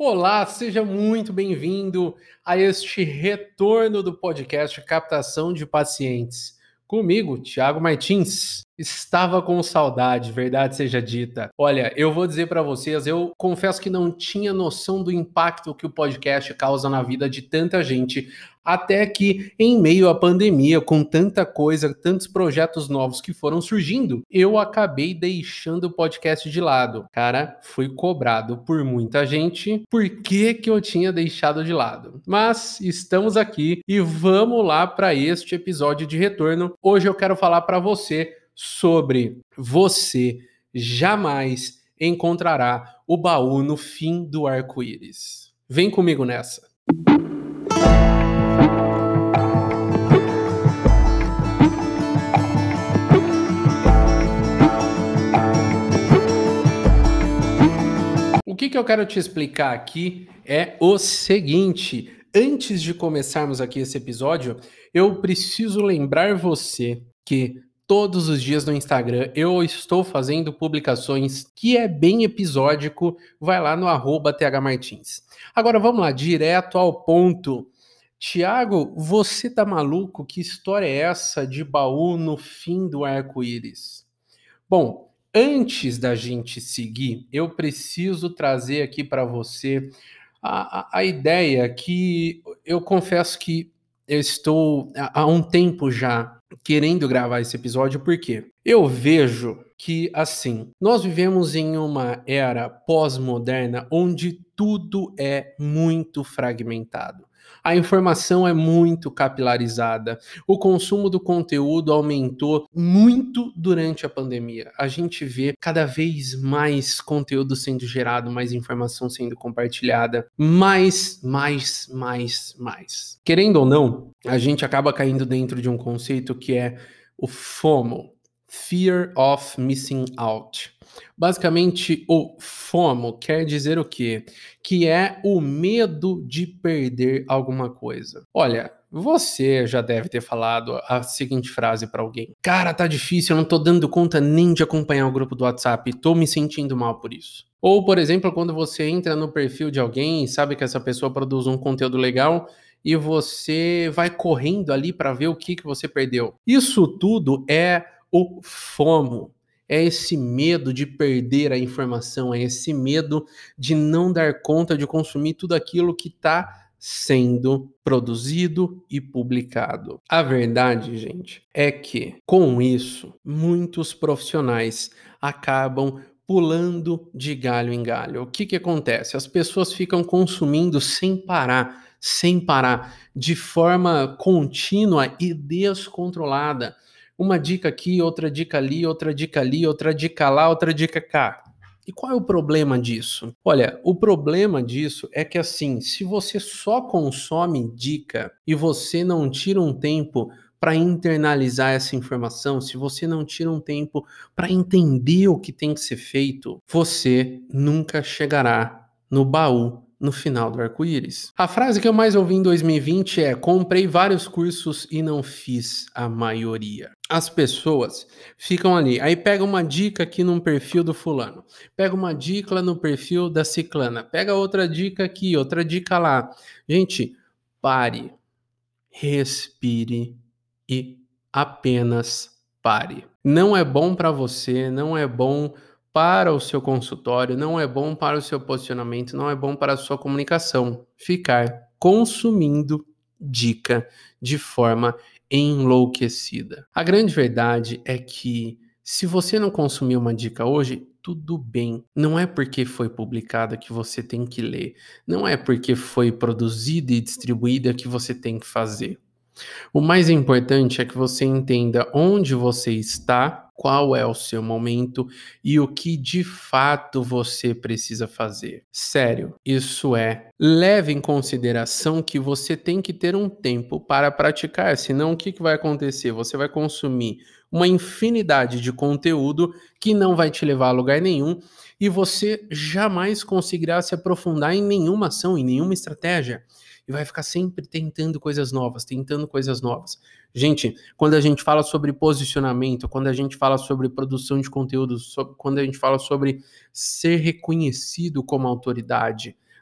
Olá, seja muito bem-vindo a este retorno do podcast Captação de Pacientes. Comigo, Thiago Martins. Estava com saudade, verdade seja dita. Olha, eu vou dizer para vocês, eu confesso que não tinha noção do impacto que o podcast causa na vida de tanta gente, até que em meio à pandemia, com tanta coisa, tantos projetos novos que foram surgindo, eu acabei deixando o podcast de lado. Cara, fui cobrado por muita gente por que eu tinha deixado de lado. Mas estamos aqui e vamos lá para este episódio de retorno. Hoje eu quero falar para você sobre você jamais encontrará o baú no fim do arco-íris. Vem comigo nessa. O que eu quero te explicar aqui é o seguinte: antes de começarmos aqui esse episódio, eu preciso lembrar você que todos os dias no Instagram eu estou fazendo publicações que é bem episódico, vai lá no @thmartins. Agora vamos lá, direto ao ponto. Tiago, você tá maluco? Que história é essa de baú no fim do arco-íris? Bom, antes da gente seguir, eu preciso trazer aqui para você a ideia que eu confesso que eu estou há um tempo já querendo gravar esse episódio, porque eu vejo que, assim, nós vivemos em uma era pós-moderna onde tudo é muito fragmentado. A informação é muito capilarizada. O consumo do conteúdo aumentou muito durante a pandemia. A gente vê cada vez mais conteúdo sendo gerado, mais informação sendo compartilhada, mais. Querendo ou não, a gente acaba caindo dentro de um conceito que é o FOMO, Fear of Missing Out. Basicamente, o FOMO quer dizer o quê? Que é o medo de perder alguma coisa. Olha, você já deve ter falado a seguinte frase para alguém: cara, tá difícil, eu não tô dando conta nem de acompanhar o grupo do WhatsApp, tô me sentindo mal por isso. Ou, por exemplo, quando você entra no perfil de alguém e sabe que essa pessoa produz um conteúdo legal e você vai correndo ali para ver o que você perdeu. Isso tudo é o FOMO. É esse medo de perder a informação, é esse medo de não dar conta de consumir tudo aquilo que está sendo produzido e publicado. A verdade, gente, é que com isso, muitos profissionais acabam pulando de galho em galho. O que acontece? As pessoas ficam consumindo sem parar, de forma contínua e descontrolada. Uma dica aqui, outra dica ali, outra dica ali, outra dica lá, outra dica cá. E qual é o problema disso? Olha, o problema disso é que, assim, se você só consome dica e você não tira um tempo para internalizar essa informação, se você não tira um tempo para entender o que tem que ser feito, você nunca chegará no baú no final do arco-íris. A frase que eu mais ouvi em 2020 é: comprei vários cursos e não fiz a maioria. As pessoas ficam ali, aí pega uma dica aqui num perfil do fulano, pega uma dica no perfil da ciclana, pega outra dica aqui, outra dica lá. Gente, pare, respire e apenas pare. Não é bom para você, não é bom para o seu consultório, não é bom para o seu posicionamento, não é bom para a sua comunicação ficar consumindo dica de forma enlouquecida. A grande verdade é que se você não consumir uma dica hoje, tudo bem. Não é porque foi publicada que você tem que ler. Não é porque foi produzida e distribuída que você tem que fazer. O mais importante é que você entenda onde você está, qual é o seu momento e o que de fato você precisa fazer. Sério, isso é. Leve em consideração que você tem que ter um tempo para praticar, senão o que vai acontecer? Você vai consumir uma infinidade de conteúdo que não vai te levar a lugar nenhum e você jamais conseguirá se aprofundar em nenhuma ação, em nenhuma estratégia. E vai ficar sempre tentando coisas novas. Gente, quando a gente fala sobre posicionamento, quando a gente fala sobre produção de conteúdo, quando a gente fala sobre ser reconhecido como autoridade,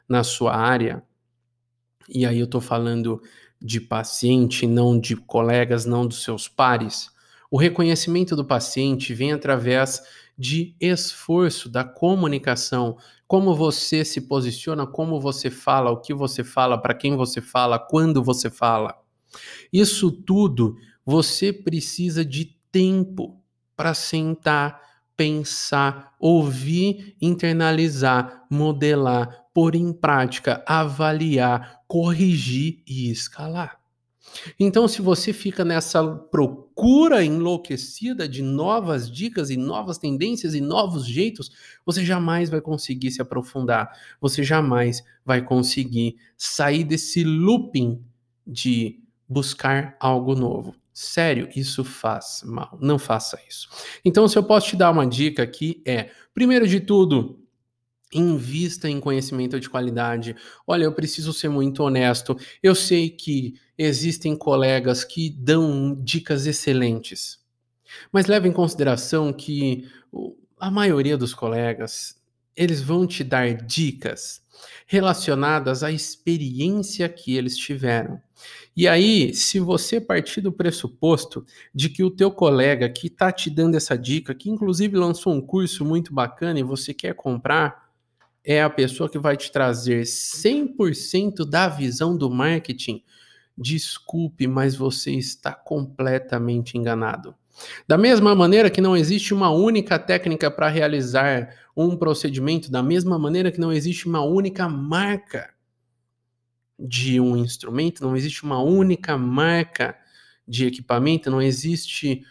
na sua área, e aí eu estou falando de paciente, não de colegas, não dos seus pares, o reconhecimento do paciente vem através de esforço, da comunicação, como você se posiciona, como você fala, o que você fala, para quem você fala, quando você fala. Isso tudo você precisa de tempo para sentar, pensar, ouvir, internalizar, modelar, pôr em prática, avaliar, corrigir e escalar. Então, se você fica nessa procura enlouquecida de novas dicas e novas tendências e novos jeitos, você jamais vai conseguir se aprofundar, você jamais vai conseguir sair desse looping de buscar algo novo. Sério, isso faz mal. Não faça isso. Então, se eu posso te dar uma dica aqui, primeiro de tudo, invista em conhecimento de qualidade. Olha, eu preciso ser muito honesto. Eu sei que existem colegas que dão dicas excelentes, mas leve em consideração que a maioria dos colegas, eles vão te dar dicas relacionadas à experiência que eles tiveram. E aí, se você partir do pressuposto de que o teu colega que está te dando essa dica, que inclusive lançou um curso muito bacana e você quer comprar, é a pessoa que vai te trazer 100% da visão do marketing, desculpe, mas você está completamente enganado. Da mesma maneira que não existe uma única técnica para realizar um procedimento, da mesma maneira que não existe uma única marca de um instrumento, não existe uma única marca de equipamento, não existe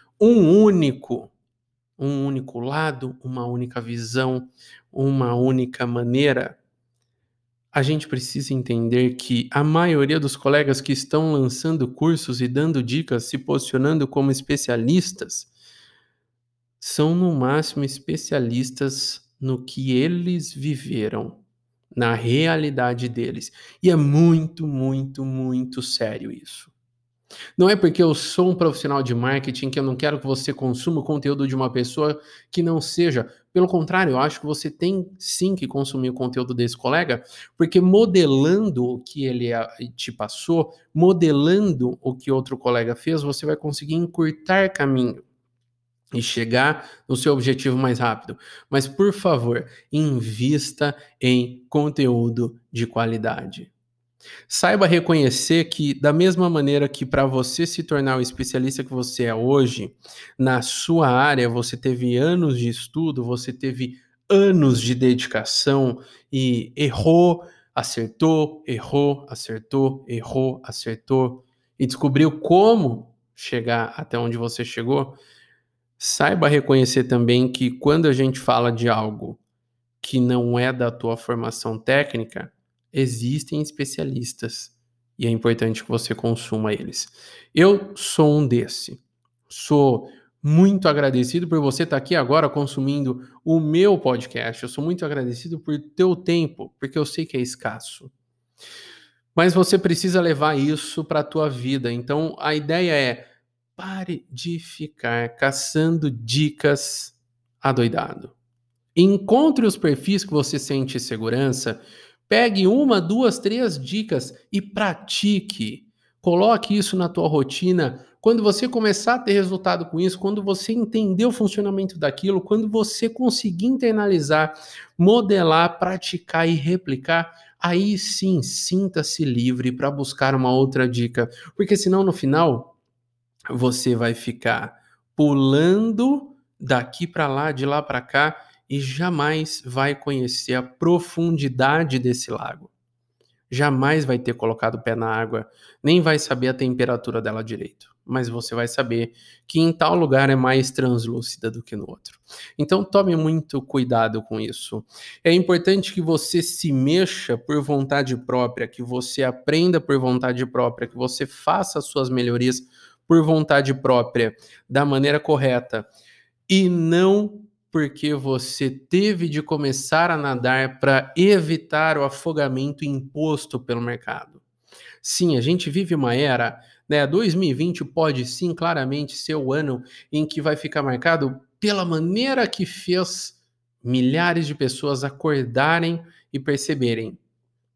um único lado, uma única visão, uma única maneira. A gente precisa entender que a maioria dos colegas que estão lançando cursos e dando dicas, se posicionando como especialistas, são no máximo especialistas no que eles viveram, na realidade deles. E é muito, muito, muito sério isso. Não é porque eu sou um profissional de marketing que eu não quero que você consuma o conteúdo de uma pessoa que não seja. Pelo contrário, eu acho que você tem sim que consumir o conteúdo desse colega, porque modelando o que ele te passou, modelando o que outro colega fez, você vai conseguir encurtar caminho e chegar no seu objetivo mais rápido. Mas, por favor, invista em conteúdo de qualidade. Saiba reconhecer que, da mesma maneira que para você se tornar o especialista que você é hoje, na sua área você teve anos de estudo, você teve anos de dedicação e errou, acertou, errou, acertou, errou, acertou e descobriu como chegar até onde você chegou. Saiba reconhecer também que quando a gente fala de algo que não é da tua formação técnica, existem especialistas e é importante que você consuma eles. Eu sou um desse. Sou muito agradecido por você estar aqui agora consumindo o meu podcast. Eu sou muito agradecido por teu tempo, porque eu sei que é escasso. Mas você precisa levar isso para a tua vida. Então, a ideia é: pare de ficar caçando dicas adoidado. Encontre os perfis que você sente segurança, pegue uma, duas, três dicas e pratique. Coloque isso na tua rotina. Quando você começar a ter resultado com isso, quando você entender o funcionamento daquilo, quando você conseguir internalizar, modelar, praticar e replicar, aí sim, sinta-se livre para buscar uma outra dica. Porque senão, no final, você vai ficar pulando daqui para lá, de lá para cá, e jamais vai conhecer a profundidade desse lago. Jamais vai ter colocado o pé na água, nem vai saber a temperatura dela direito. Mas você vai saber que em tal lugar é mais translúcida do que no outro. Então tome muito cuidado com isso. É importante que você se mexa por vontade própria, que você aprenda por vontade própria, que você faça as suas melhorias por vontade própria, da maneira correta. E não porque você teve de começar a nadar para evitar o afogamento imposto pelo mercado. Sim, a gente vive uma era, né? 2020 pode sim claramente ser o ano em que vai ficar marcado pela maneira que fez milhares de pessoas acordarem e perceberem: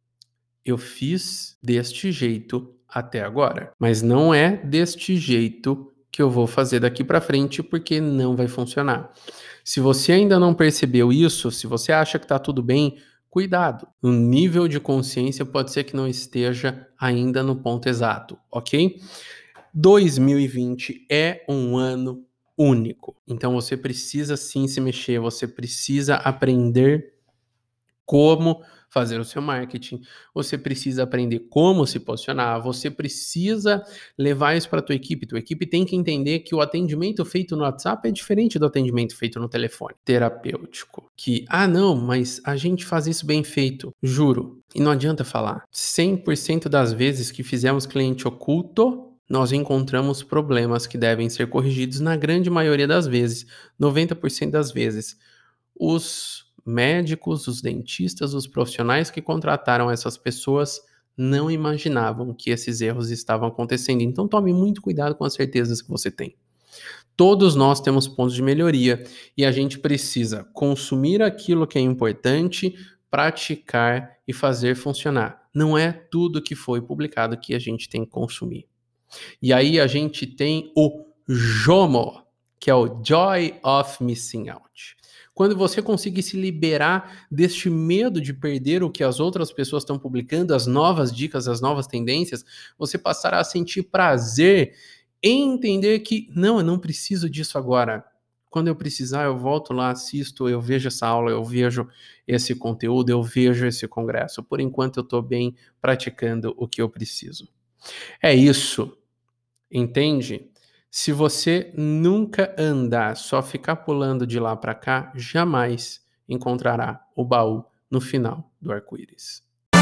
eu fiz deste jeito até agora, mas não é deste jeito que eu vou fazer daqui para frente porque não vai funcionar. Se você ainda não percebeu isso, se você acha que está tudo bem, cuidado. O nível de consciência pode ser que não esteja ainda no ponto exato, ok? 2020 é um ano único. Então você precisa sim se mexer, você precisa aprender como fazer o seu marketing, você precisa aprender como se posicionar, você precisa levar isso para a tua equipe tem que entender que o atendimento feito no WhatsApp é diferente do atendimento feito no telefone terapêutico, que, não, mas a gente faz isso bem feito, juro, e não adianta falar, 100% das vezes que fizemos cliente oculto, nós encontramos problemas que devem ser corrigidos na grande maioria das vezes, 90% das vezes. Os médicos, os dentistas, os profissionais que contrataram essas pessoas não imaginavam que esses erros estavam acontecendo. Então tome muito cuidado com as certezas que você tem. Todos nós temos pontos de melhoria e a gente precisa consumir aquilo que é importante, praticar e fazer funcionar. Não é tudo que foi publicado que a gente tem que consumir. E aí a gente tem o JOMO, que é o Joy of Missing Out. Quando você conseguir se liberar deste medo de perder o que as outras pessoas estão publicando, as novas dicas, as novas tendências, você passará a sentir prazer em entender que, não, eu não preciso disso agora. Quando eu precisar, eu volto lá, assisto, eu vejo essa aula, eu vejo esse conteúdo, eu vejo esse congresso. Por enquanto, eu estou bem praticando o que eu preciso. É isso, entende? Se você nunca andar, só ficar pulando de lá para cá, jamais encontrará o baú no final do arco-íris.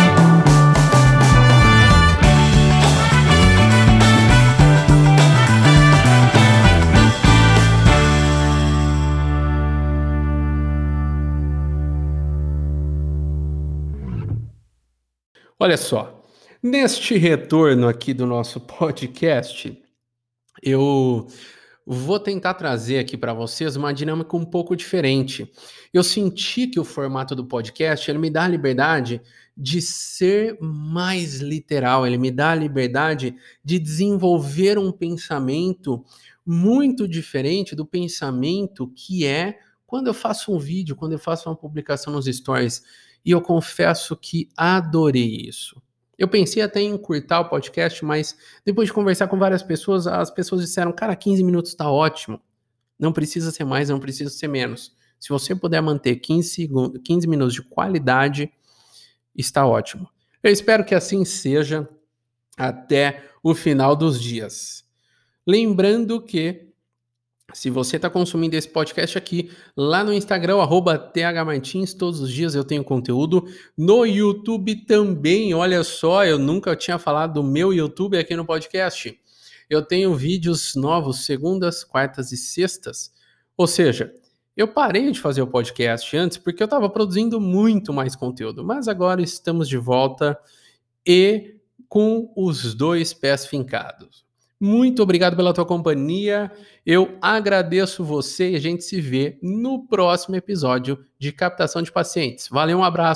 Olha só, neste retorno aqui do nosso podcast, eu vou tentar trazer aqui para vocês uma dinâmica um pouco diferente. Eu senti que o formato do podcast, ele me dá a liberdade de ser mais literal, ele me dá a liberdade de desenvolver um pensamento muito diferente do pensamento que é quando eu faço um vídeo, quando eu faço uma publicação nos stories. E eu confesso que adorei isso. Eu pensei até em encurtar o podcast, mas depois de conversar com várias pessoas, as pessoas disseram, cara, 15 minutos tá ótimo. Não precisa ser mais, não precisa ser menos. Se você puder manter 15 minutos de qualidade, está ótimo. Eu espero que assim seja até o final dos dias. Lembrando que se você está consumindo esse podcast aqui, lá no Instagram, @thmartins, todos os dias eu tenho conteúdo. No YouTube também, olha só, eu nunca tinha falado do meu YouTube aqui no podcast. Eu tenho vídeos novos segundas, quartas e sextas. Ou seja, eu parei de fazer o podcast antes porque eu estava produzindo muito mais conteúdo. Mas agora estamos de volta e com os 2 pés fincados. Muito obrigado pela tua companhia, eu agradeço você e a gente se vê no próximo episódio de Captação de Pacientes. Valeu, um abraço!